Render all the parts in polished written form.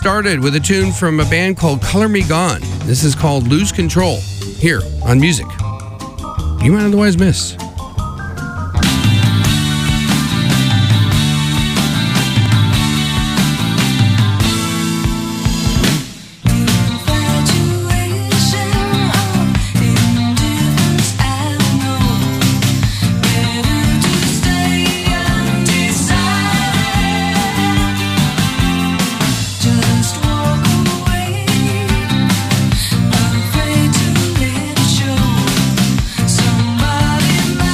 Started with a tune from a band called Color Me Gone. This is called Lose Control, here on Music You Might Otherwise Miss. Somebody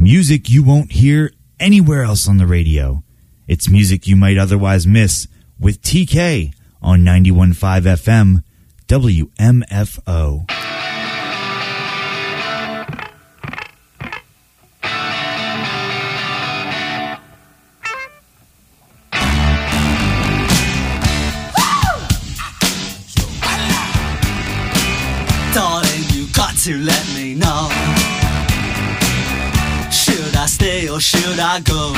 music you won't hear anywhere else on the radio. It's music you might otherwise miss with TK on 91.5 FM WMFO. Darling, you got to let me know. Should I stay or should I go?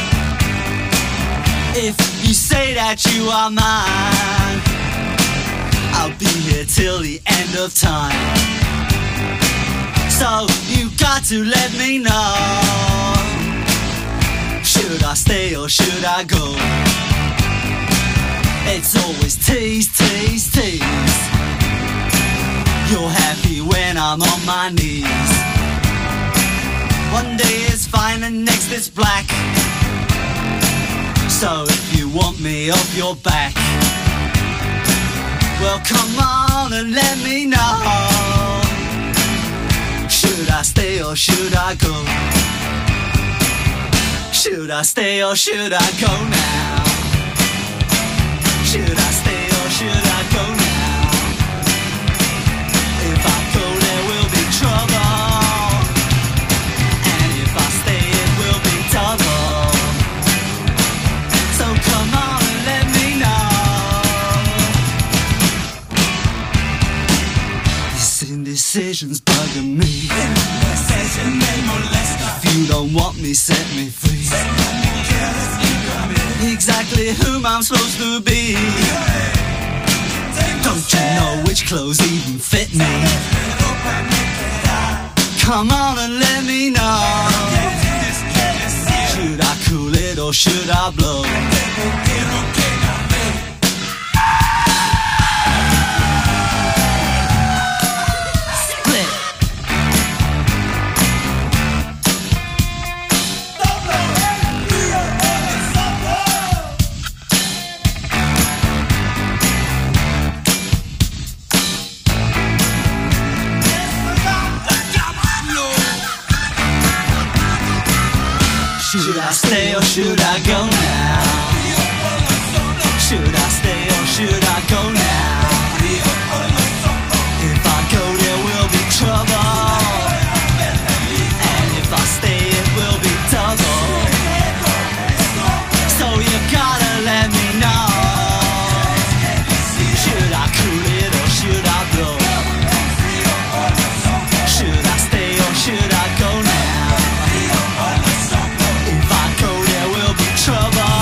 If you say that you are mine, I'll be here till the end of time. So you got to let me know. Should I stay or should I go? It's always tease, tease, tease. You're happy when I'm on my knees. One day is fine and next is black. So if you want me off your back, well come on and let me know. Should I stay or should I go? Should I stay or should I go now? Should I stay or should I go now? If I go there will be trouble, and if I stay it will be double. So come on and let me know. This indecision's bugging me. If you don't want me, set me free. Exactly whom I'm supposed to be. Don't you know which clothes even fit me? Come on and let me know. Should I cool it or should I blow? Split. Should I stay or should I go now? Should I stay or should I go now? If I go there will be trouble, and if I stay it will be double. So you gotta let me know. Should I cool it or should I blow? Should I stay or should I go now? If I go there will be trouble.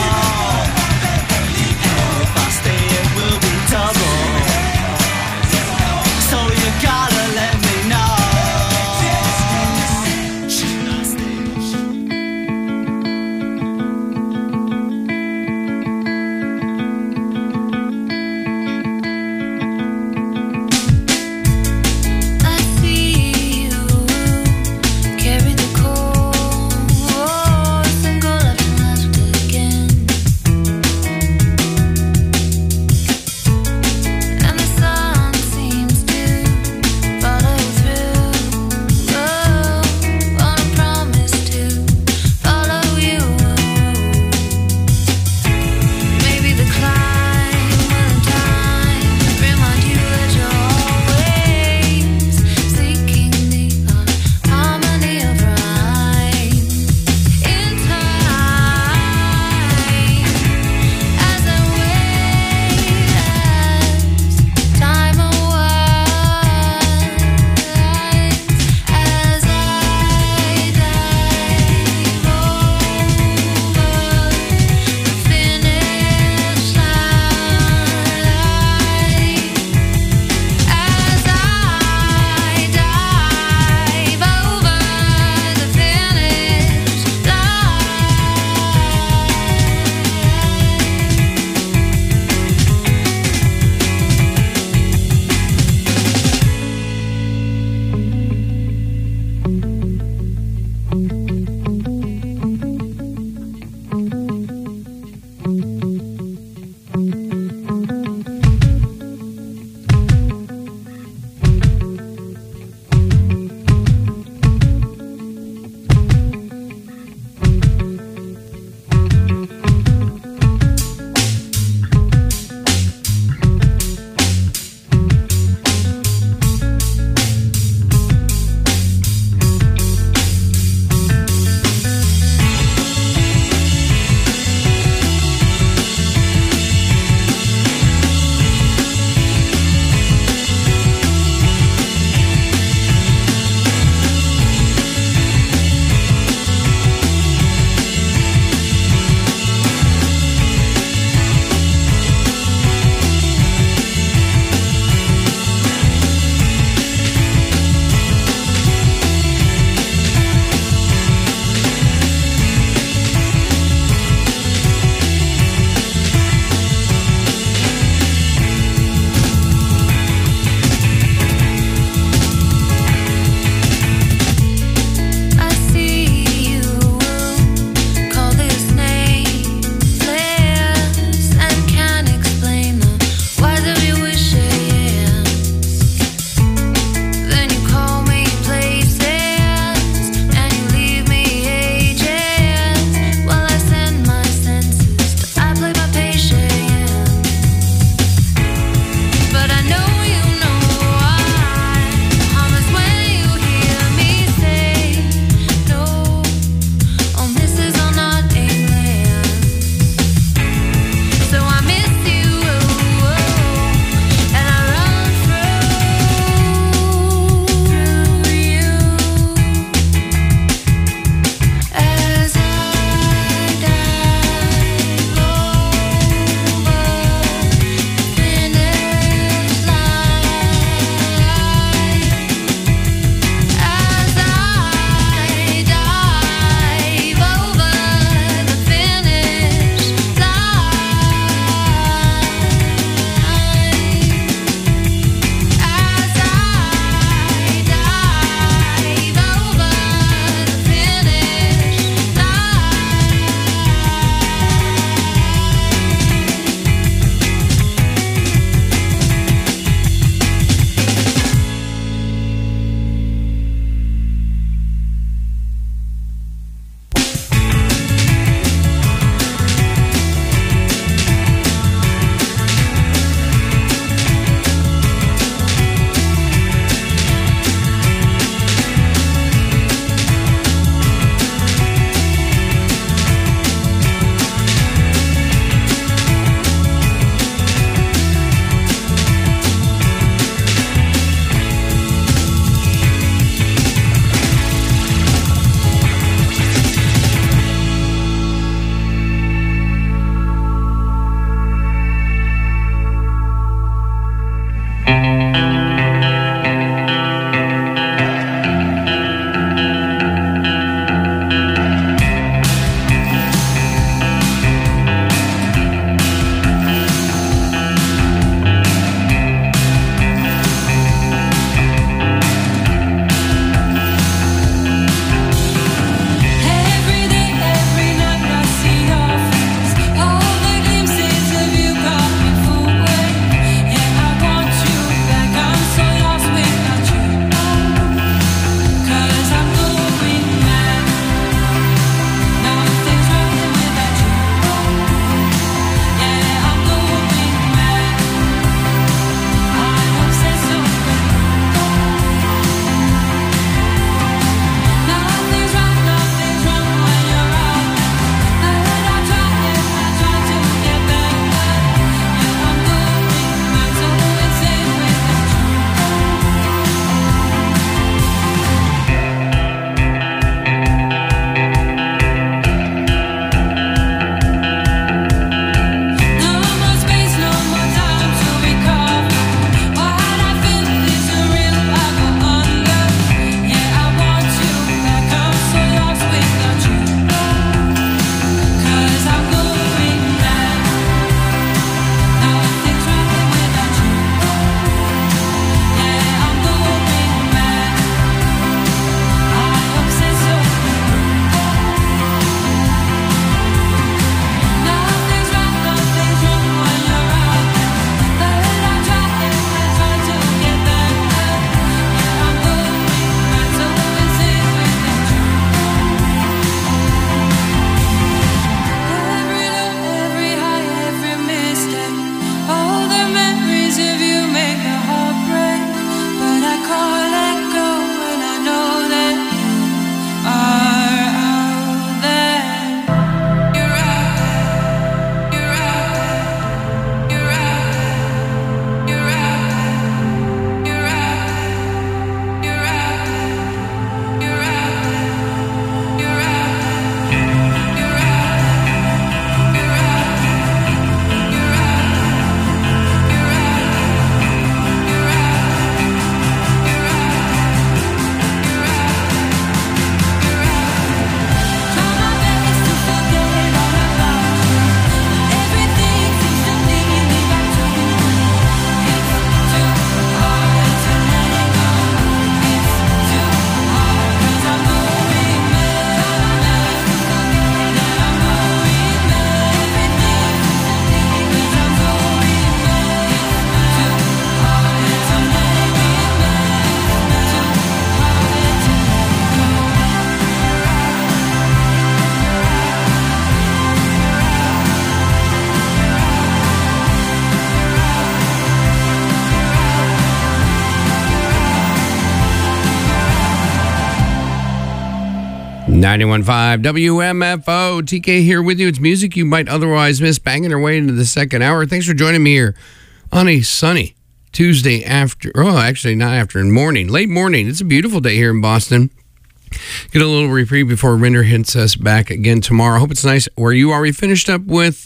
91.5 WMFO. TK here with you. It's music you might otherwise miss, banging our way into the second hour. Thanks for joining me here on a sunny Tuesday morning, late morning. It's a beautiful day here in Boston. Get a little reprieve before winter hits us back again tomorrow. I hope it's nice where you are. We finished up with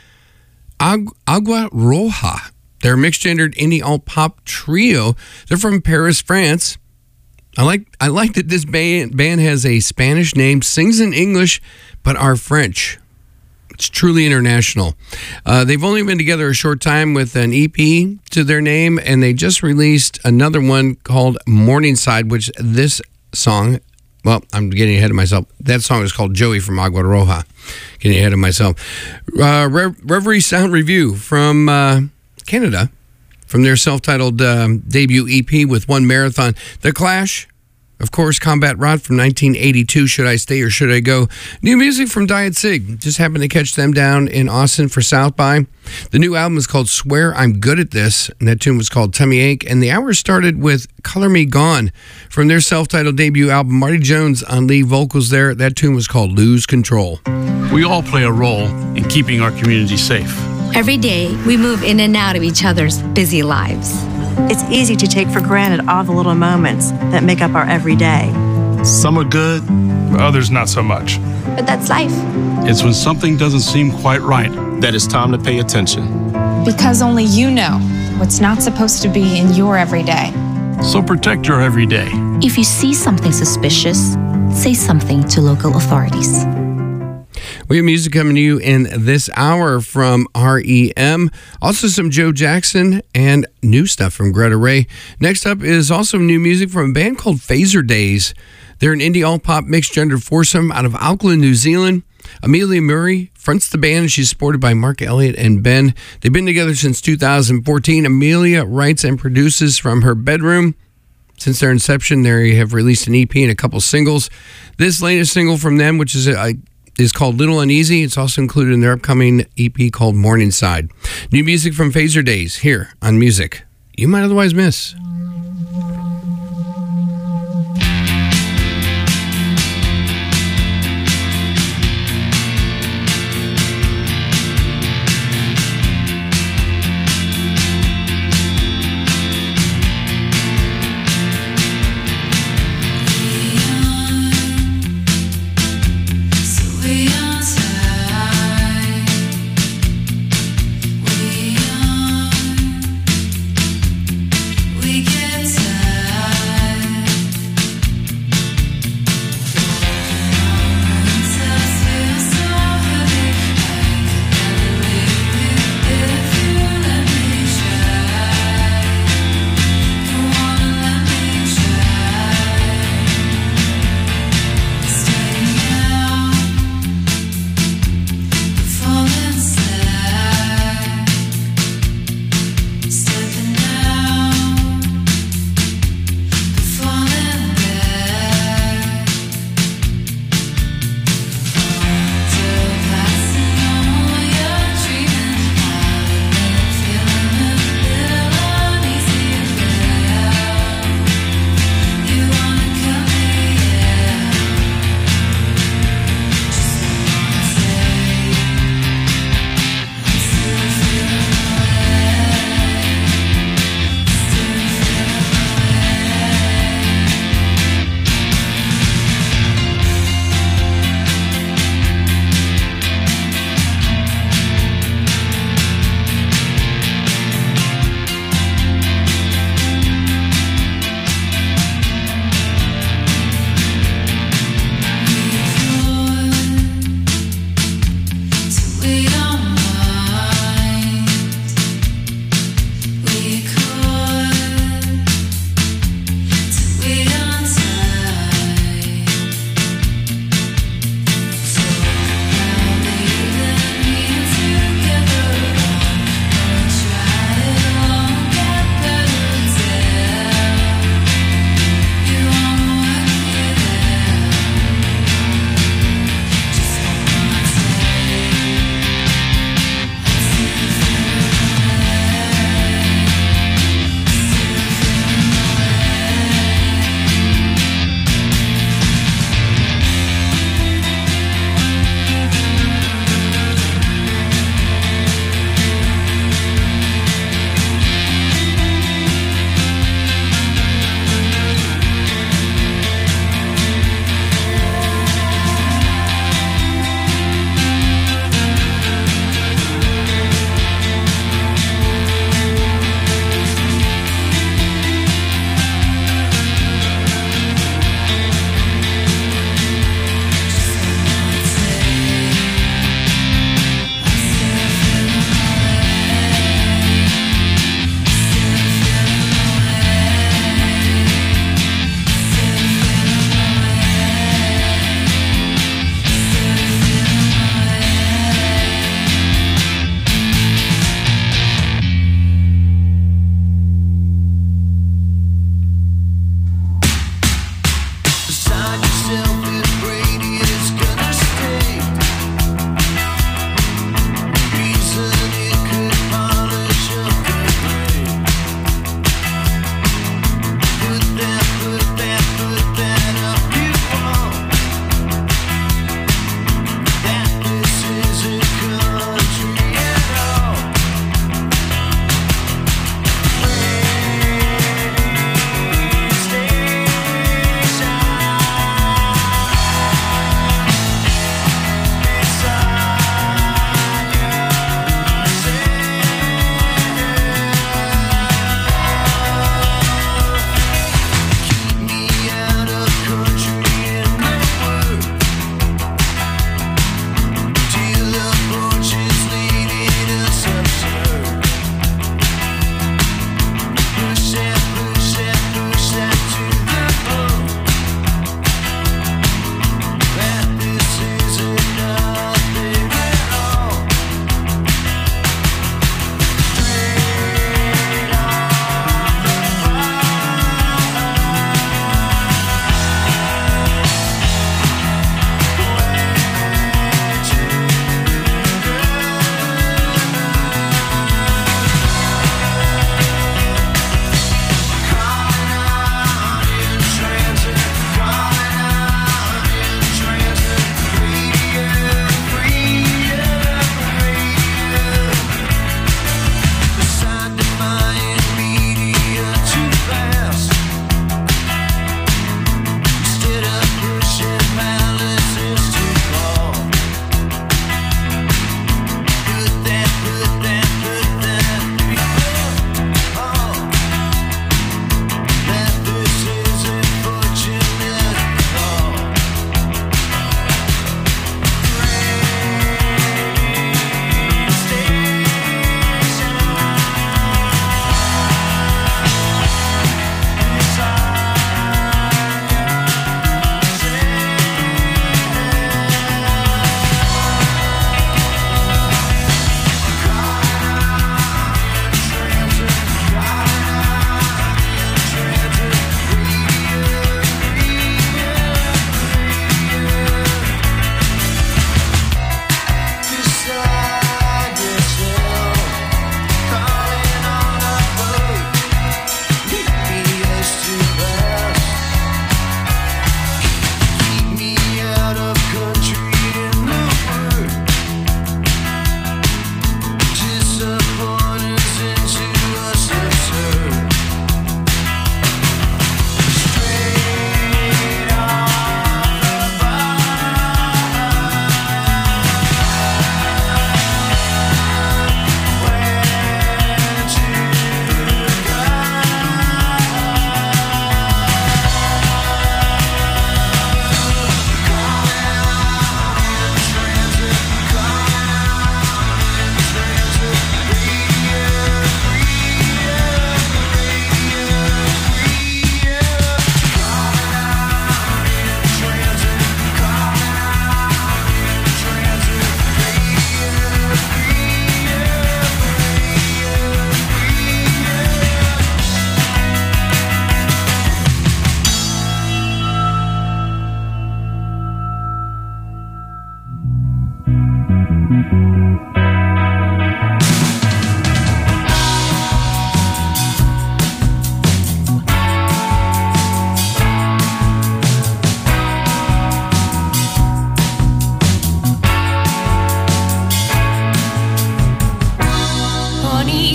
Agua Roja. They're a mixed-gendered indie alt-pop trio. They're from Paris, France. I like that this band has a Spanish name, sings in English, but are French. It's truly international. They've only been together a short time with an EP to their name, and they just released another one called Morningside, which this song, well, I'm getting ahead of myself. That song is called Joey from Agua Roja. Getting ahead of myself. Reverie Sound Review from Canada, from their self-titled debut EP with One Marathon. The Clash, of course, Combat Rot from 1982, Should I Stay or Should I Go? New music from Diet Sig. Just happened to catch them down in Austin for South by. The new album is called Swear I'm Good at This, and that tune was called Tummy Ache. And the hour started with Color Me Gone from their self-titled debut album. Marty Jones on lead vocals there. That tune was called Lose Control. We all play a role in keeping our community safe. Every day, we move in and out of each other's busy lives. It's easy to take for granted all the little moments that make up our everyday. Some are good, others not so much. But that's life. It's when something doesn't seem quite right that it's time to pay attention. Because only you know what's not supposed to be in your everyday. So protect your everyday. If you see something suspicious, say something to local authorities. We have music coming to you in this hour from REM. Also some Joe Jackson and new stuff from Greta Ray. Next up is also new music from a band called Phaser Days. They're an indie alt-pop mixed-gender foursome out of Auckland, New Zealand. Amelia Murray fronts the band, and she's supported by Mark Elliott and Ben. They've been together since 2014. Amelia writes and produces from her bedroom. Since their inception, they have released an EP and a couple singles. This latest single from them, which is called Little Uneasy. It's also included in their upcoming EP called Morningside. New music from Phaser Days here on Music You Might Otherwise Miss. We get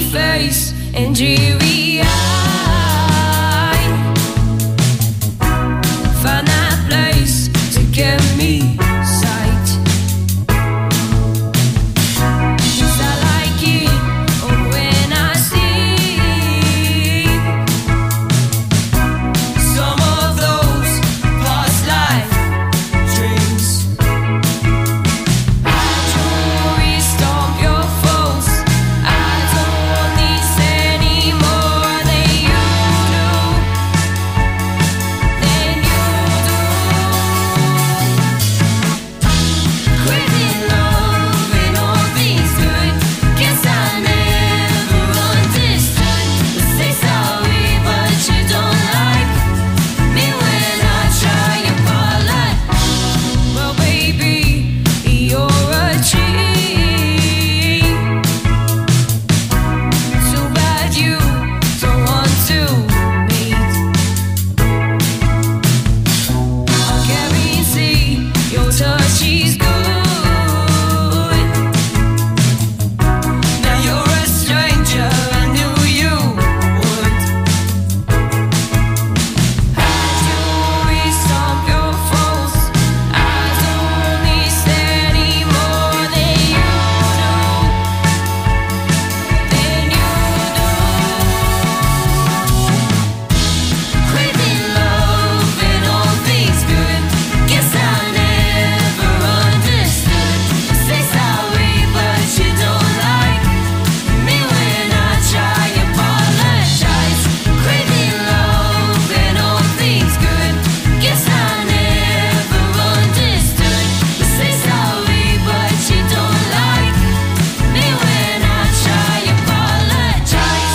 face and dreary eye. Find that place to get me sight. Yes, I like it when I see some of those past life dreams. I don't restore your foes. I don't want these anymore than you do. Than you do. Craving love and all things good. Guess I never understood. Say sorry, but you don't like me when I try apologize. Well, baby, you're a cheat. Too bad you don't want to meet. I guarantee your touch is good. Now you're a stranger, I knew you would. Had you restomp your foes? I don't need anymore than you do. Than you do. Craving love and all things good. Guess I never understood. Say sorry, but you don't like me when I try apologize. Craving love and all things good. Guess I never understood. Say sorry, but you don't like me when I try apologize.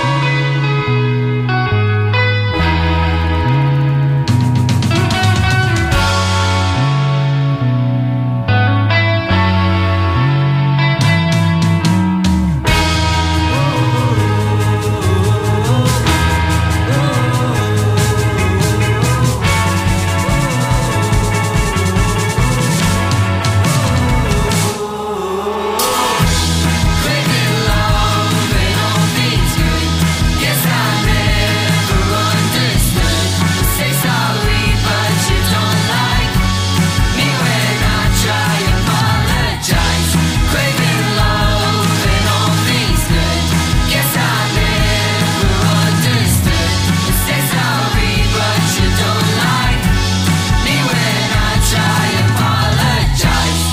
Craving love and all things good. Guess I never understood. Say sorry, but you don't like me when I try apologize. Craving love and all things good. Guess I never understood. Say sorry, but you don't like me when I try apologize.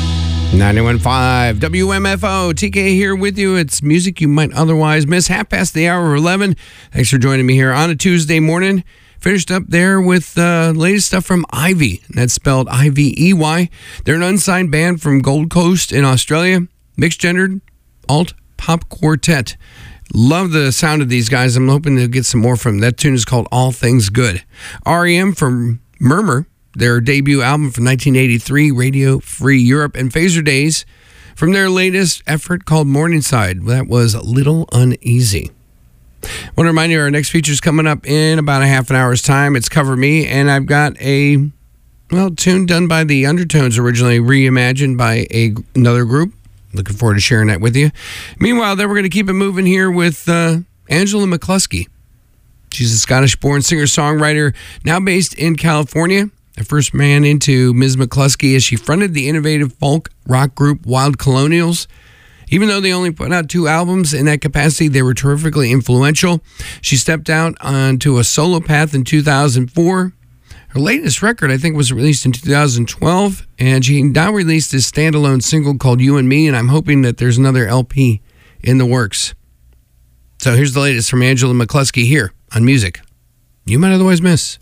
91.5 WMFO. TK here with you. It's music you might otherwise miss. 11:30. Thanks for joining me here on a Tuesday morning. Finished up there with latest stuff from Ivy. That's spelled Ivey. They're an unsigned band from Gold Coast in Australia. Mixed-gendered alt pop quartet. Love the sound of these guys. I'm hoping to get some more from them. That tune is called All Things Good. REM from Murmur, their debut album from 1983, Radio Free Europe, and Phaser Days from their latest effort called Morningside. That was Little Uneasy. I want to remind you our next feature is coming up in about a half an hour's time. It's Cover Me, and I've got a tune done by the Undertones, originally reimagined by another group. Looking forward to sharing that with you. Meanwhile, then we're going to keep it moving here with Angela McCluskey. She's a Scottish-born singer-songwriter, now based in California. The first man into Ms. McCluskey as she fronted the innovative folk rock group Wild Colonials. Even though they only put out 2 albums in that capacity, they were terrifically influential. She stepped out onto a solo path in 2004. Her latest record, I think, was released in 2012, and she now released this standalone single called You and Me, and I'm hoping that there's another LP in the works. So here's the latest from Angela McCluskey here on Music You Might Otherwise Miss.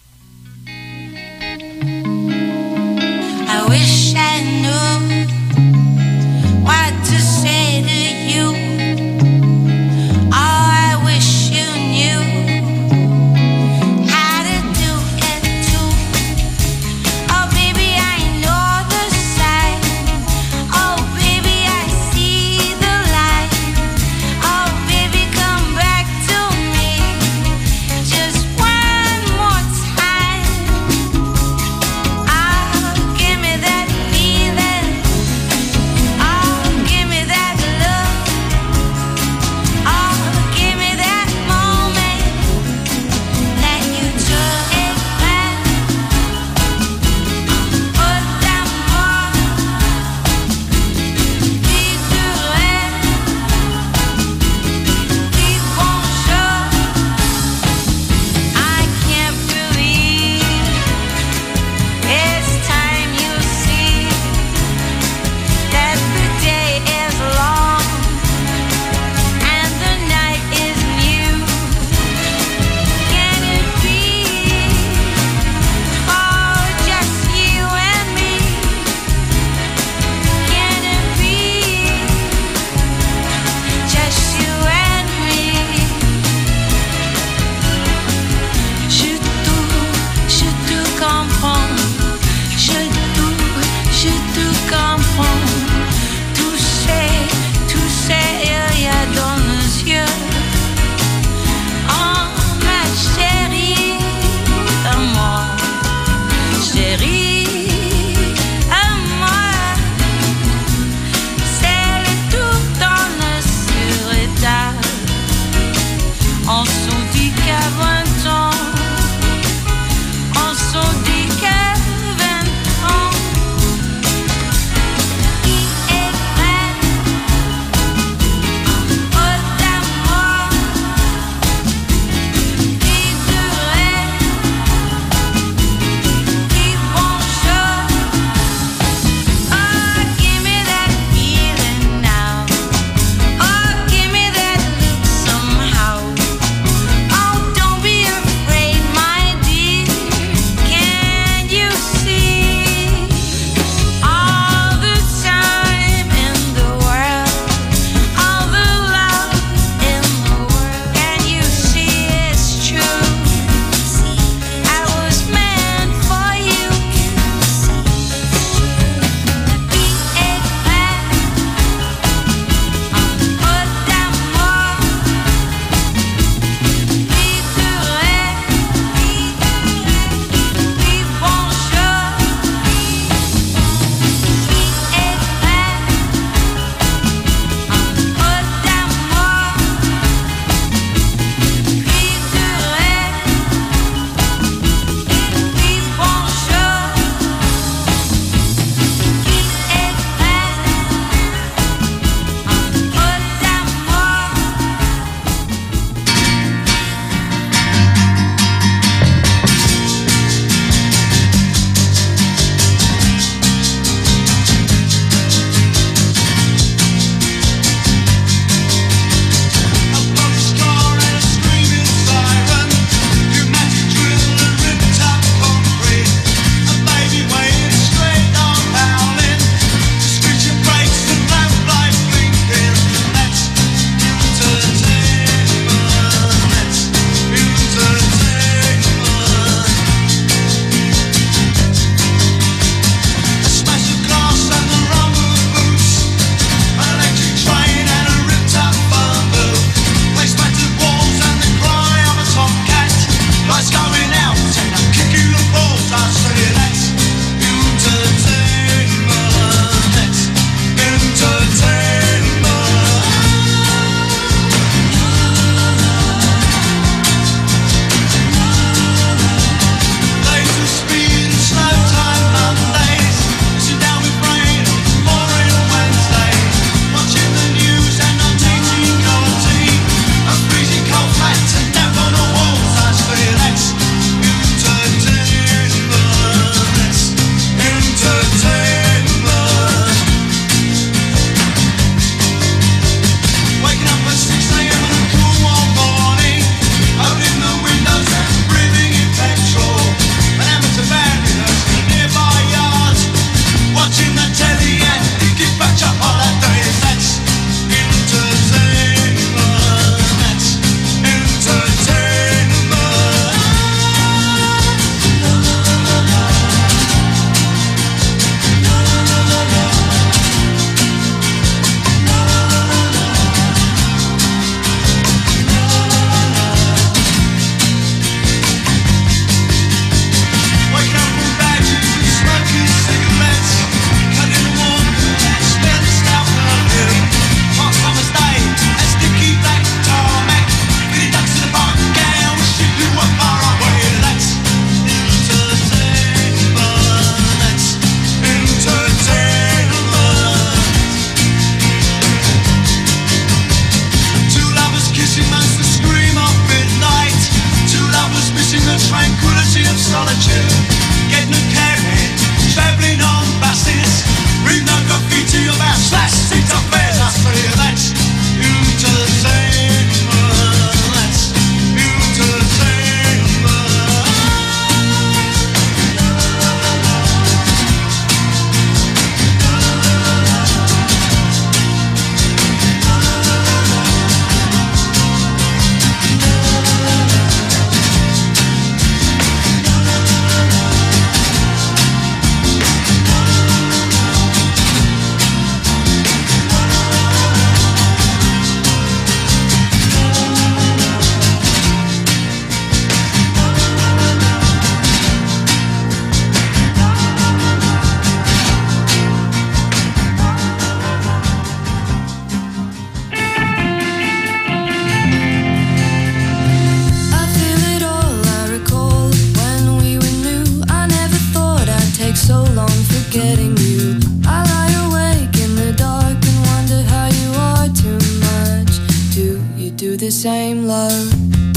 I wish I knew what to say to you. Oh, I wish you knew how to do it too. Oh, baby, I know the sign. Oh, baby, I see the light. Oh, baby, come back to me just one more time. Oh, give me that feeling. do the same, love?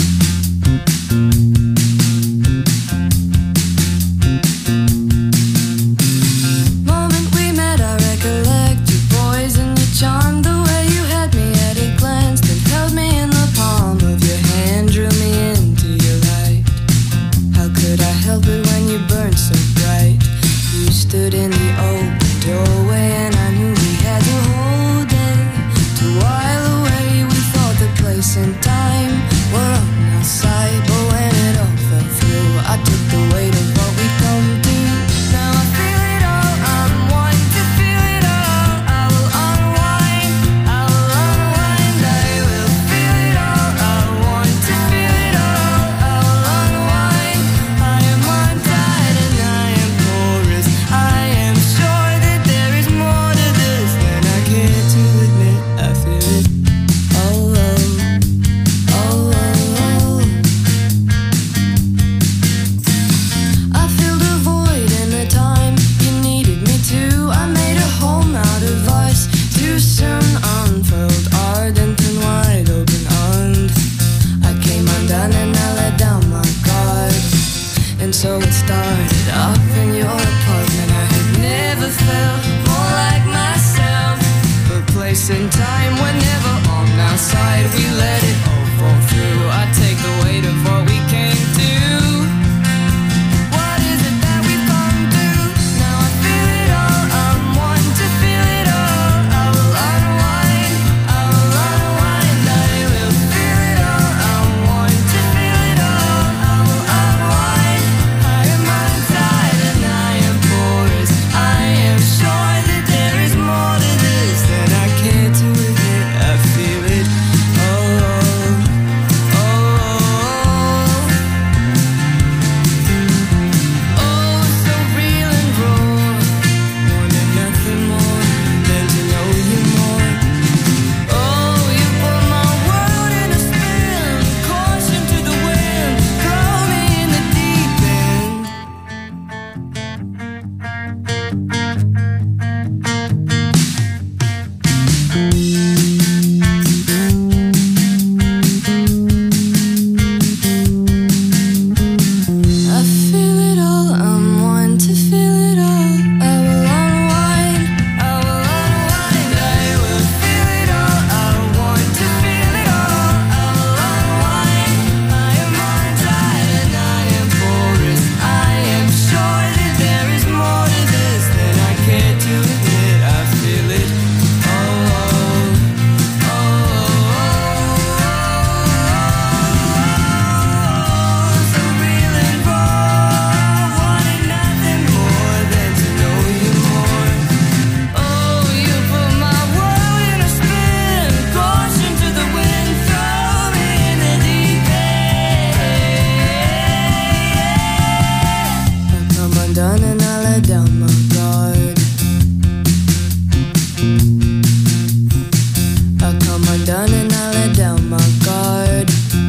Moment we met, I recollect your poise and your charm, the way you had me at a glance, then held me in the palm of your hand, drew me into your light. How could I help it when you burned so bright? You stood in the open doorway and I knew we had the whole day to while away. We thought the place and time were on our side, but when it all fell through, I took the weight of what we'd come to. Now I feel it all, I'm wanting to feel it all. I will unwind, I will unwind, I will feel it all. I want to feel it all, I will unwind. I am untied and I am porous. I am sure that there is more to this than I care to admit. I feel it. Oh, oh, oh, oh, oh. I filled a void in the time you needed me to. I made a home out of us. Too soon unfurled, ardent and wide open armed. I came undone and I let down my guard. And so it started up in your apartment. I had never felt more like myself. But place and time were never on our side. We let it all fall through. I take the weight of what we came to. What is it that we've come to? Now I feel it all, I'm wanting to feel it all. I will unwind, I will unwind, I will feel it all. I'm wanting to feel it all. I will unwind. I am untied and I am porous. I am sure that there is more to this than I care to admit. I feel it. Oh, oh, oh. Oh, so real and raw. Wanting nothing more than to know you more. Oh, you put my world in a spin. Caution to the wind. Throw me in the deep end. I feel it all, I'm wanting to feel it all. I will unwind, I will unwind, I will feel it all. I want to feel it all. I will unwind. I am untied and I am porous. I am sure that there is more to this than I care to admit. I feel it. Oh, oh, oh, oh, so real and raw. Wanting nothing more than to know you more. Oh, you put my world in a spin. Caution to the wind. Throw me in the deep end. I come undone and I let down my guard. I come undone and I let down my guard.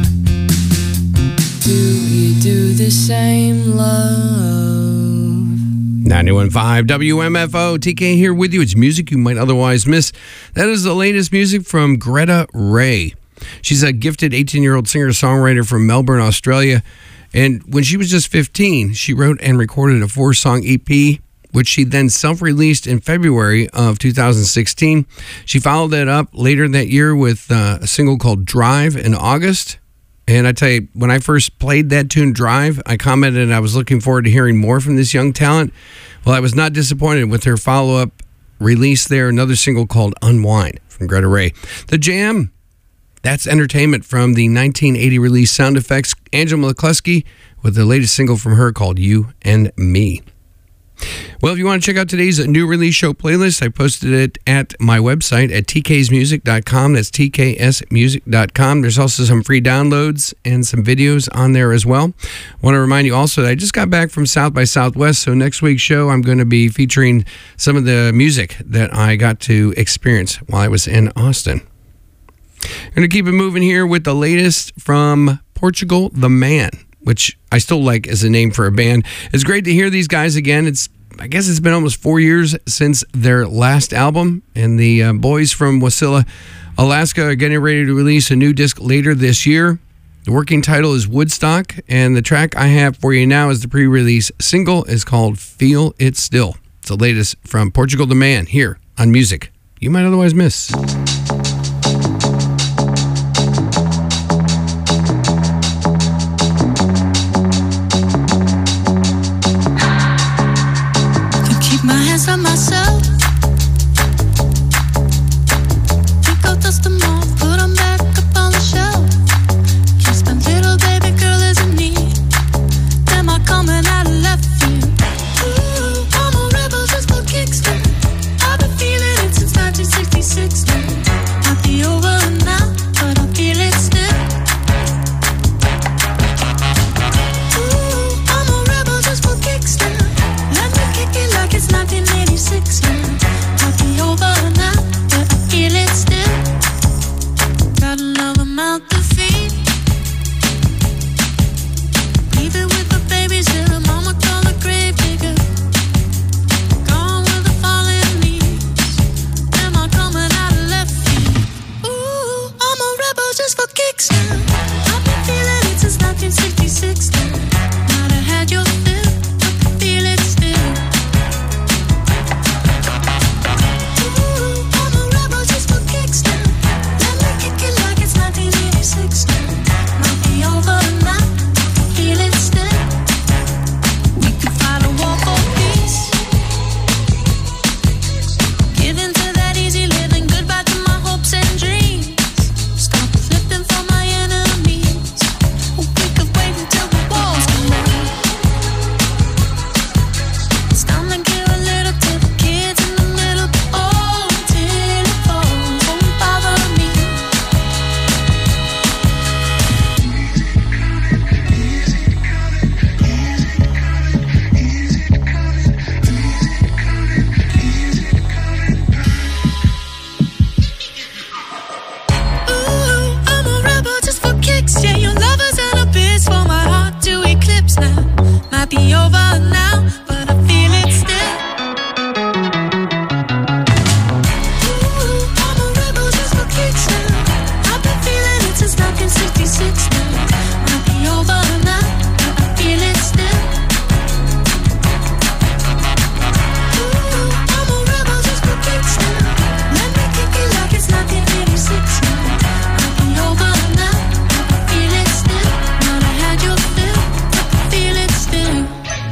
Do you do the same, love? 91.5 WMFO. TK here with you. It's music you might otherwise miss. That is the latest music from Greta Ray. She's a gifted 18-year-old singer-songwriter from Melbourne, Australia. And when she was just 15, she wrote and recorded a 4-song EP, which she then self-released in February of 2016. She followed that up later that year with a single called Drive in August. And I tell you, when I first played that tune, Drive, I commented I was looking forward to hearing more from this young talent. Well, I was not disappointed with her follow-up release there, another single called Unwind from Greta Ray. The Jam, that's entertainment from the 1980 release Sound Effects. Angela McCluskey with the latest single from her called You and Me. Well, if you want to check out today's new release show playlist, I posted it at my website at tksmusic.com. That's tksmusic.com. There's also some free downloads and some videos on there as well. I want to remind you also that I just got back from South by Southwest, so next week's show I'm going to be featuring some of the music that I got to experience while I was in Austin. I'm going to keep it moving here with the latest from Portugal The Man, which I still like as a name for a band. It's great to hear these guys again. I guess it's been almost 4 years since their last album, and the boys from Wasilla Alaska are getting ready to release a new disc later this year. The working title is Woodstock, and the track I have for you now is the pre-release single. Is called Feel It Still. It's the latest from Portugal the Man here on Music You Might Otherwise Miss. Can keep my hands on myself. Think I'll dust them off, put them back up on the shelf. Kiss my little baby girl is in need. Am I coming out of left field? Ooh, I'm a rebel just for kicks now. I've been feeling it since 1966 now. Might be over now, but I feel it still. Ooh, I'm a rebel just for kicks now. Let me kick it like it's 1986 now. Might be over now, but I feel it still. Got another mouth to feed. Leave it with the babysitter, mama call the grave digger. Gone with the fallen leaves. Am I coming out of left field? Ooh, I'm a rebel just for kicks now. I've been feeling it since 1966 now. Might have had your fill, but I feel it still. Ooh, I'm a rebel just for kicks now. Let me kick it like it's 1986 now. Might be over now, I feel it still. We could fight a war for peace. Give in to that easy living, goodbye to my hopes and dreams. Stop flipping for my enemies. We could wait until the walls come down. It's time to give a little to the kids in the middle. Oh, till it falls, won't bother me. Ooh, I'm a rebel just for kicks. Yeah, your lover's an abyss for my heart to eclipse now. Might be over now, but I feel it still. Ooh, I'm a rebel just for kicks now. I've been feeling it since 1966 now. Might be over now, but I feel it still. Ooh, I'm a rebel just for kicks now. Let me kick it like it's 1986 now. Might be over now, but I feel it still. Might have had your fill, but I feel it still.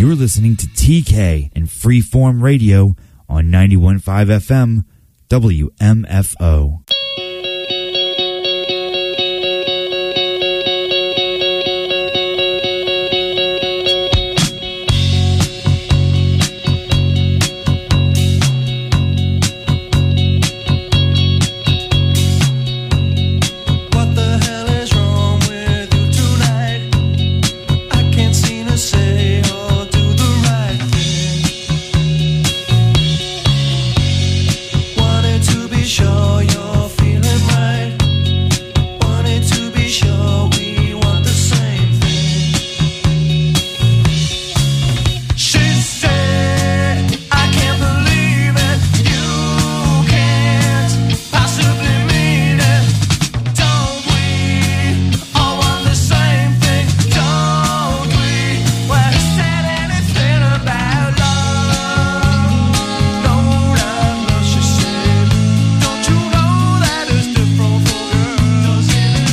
You're listening to TK and Freeform Radio on 91.5 FM, WMFO. Show you're feeling right. Wanted to be sure we want the same thing. She said, I can't believe it. You can't possibly mean it. Don't we all want the same thing? Don't we? Well, he said anything about love. No, no, she said. Don't you know that it's different for girls?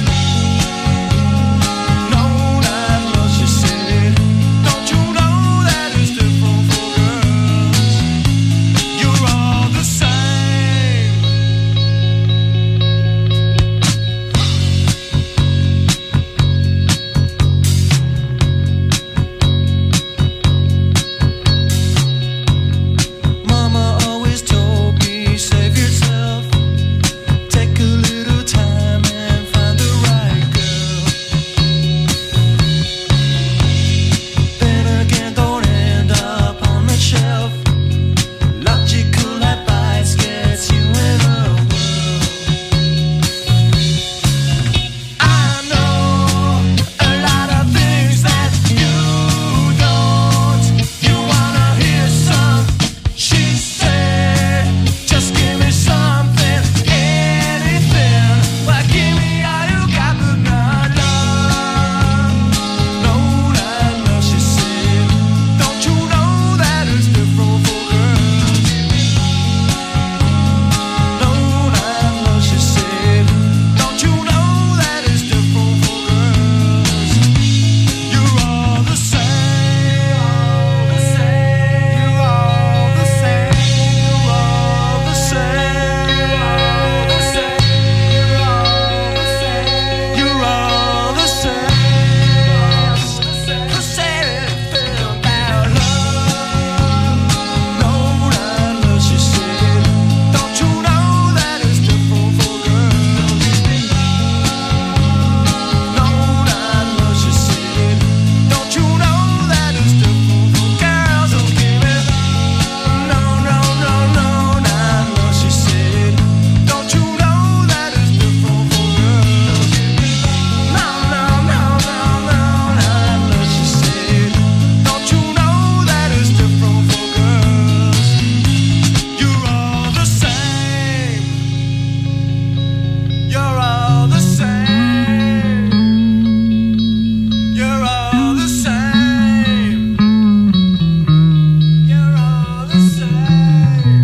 No, no, she said. Don't you know that it's different for girls? You're all the same. Mama always told me, save yourself. Take a little time and find the right girl. Then again, don't end up on the shelf. Logical advice gets you in a whirl. I know a lot of things that you don't. You wanna hear some? She said, just give me something, anything. Well, give me all you got, but not love. No, no, she said. Don't you know that it's different for girls? No, no, she said. Don't you know that it's different for girls? You're all the same. You're all the same. You're all the same. You're all the same. Who said anything about love? No, no, she said. Don't you know that it's different for girls? No, no, she said. Don't you know that it's different for girls? Oh, give me no, no, no, no, no, she said. Don't you know that it's different for girls? No, no, no, no, no, no, she said. Don't you know that it's different for girls? You're all the same. You're all the same. You're all the same. You're all the same.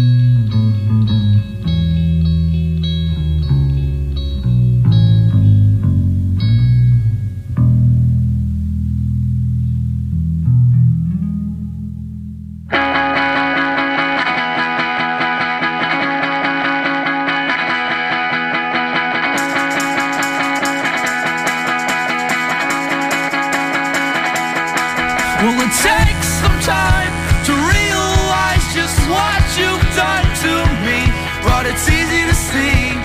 Well, it takes some time to realize just what you've done to me, but it's easy to see.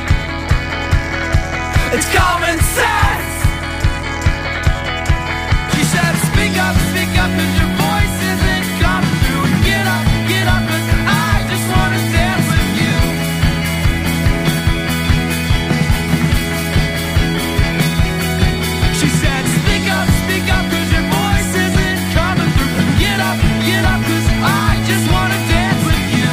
It's common sense. She said, speak up, 'cause your voice isn't coming through. Get up, 'cause I just wanna dance with you. She said, speak up, 'cause your voice isn't coming through. Get up, 'cause I just wanna dance with you.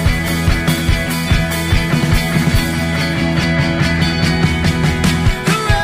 Who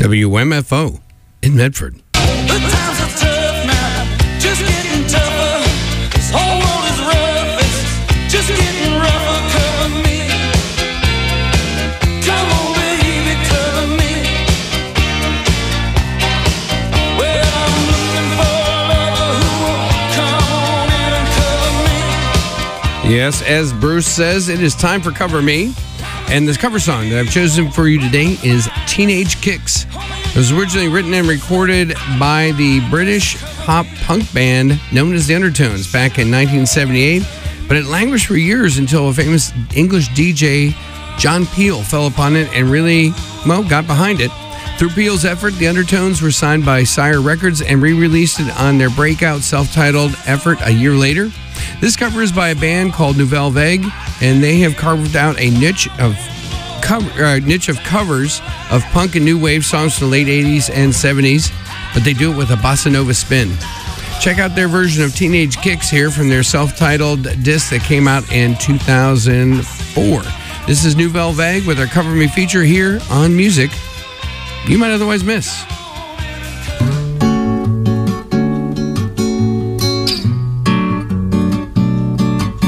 WMFO in Medford. The times are tough now, just getting tougher. This whole world is rough, it's just getting rougher. Cover me, come on, baby, cover me. Well, I'm looking for a lover who will come on in and cover me. Yes, as Bruce says, it is time for Cover Me. And this cover song that I've chosen for you today is Teenage Kicks. It was originally written and recorded by the British pop punk band known as the Undertones back in 1978, but it languished for years until a famous English DJ, John Peel, fell upon it and really, got behind it. Through Peel's effort, the Undertones were signed by Sire Records and re-released it on their breakout self-titled effort a year later. This cover is by a band called Nouvelle Vague, and they have carved out a niche of covers of punk and new wave songs from the late 80s and 70s, but they do it with a bossa nova spin. Check out their version of Teenage Kicks here from their self-titled disc that came out in 2004. This is Nouvelle Vague with our Cover Me feature here on Music You Might Otherwise Miss.